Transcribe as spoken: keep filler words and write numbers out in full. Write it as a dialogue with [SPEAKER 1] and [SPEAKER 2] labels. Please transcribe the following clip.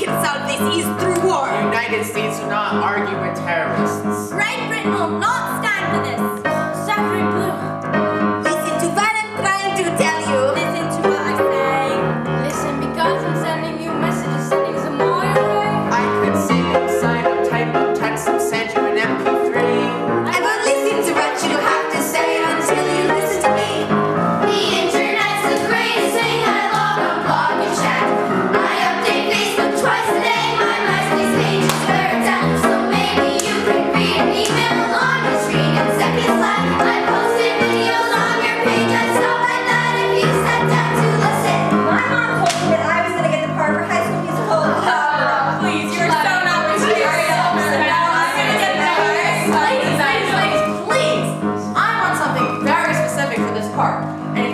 [SPEAKER 1] can solve this is through war.
[SPEAKER 2] The United States will not argue with terrorists.
[SPEAKER 3] Great Britain will not stand for this. Sacre bleu.
[SPEAKER 1] Listen to what I'm trying to tell you.
[SPEAKER 3] Listen to what I say. Listen, because I'm sending you messages, sending some more your way.
[SPEAKER 2] I could sing and sign and type and text and send you an M P three.
[SPEAKER 1] I won't listen to what you have to say until you listen to me.
[SPEAKER 3] The internet's the greatest thing. I log on, blog and chat. I update Facebook twice a day. My MySpace page is where it's at. So maybe you can read an email on your screen in seconds flat. I posted videos on your page and stuff like that. If you sat down to listen.
[SPEAKER 4] My mom told me that I was going to get the part for High School Musical.
[SPEAKER 3] Oh, please, you're so not material. Please, please, please, please. I want something very specific for this part. And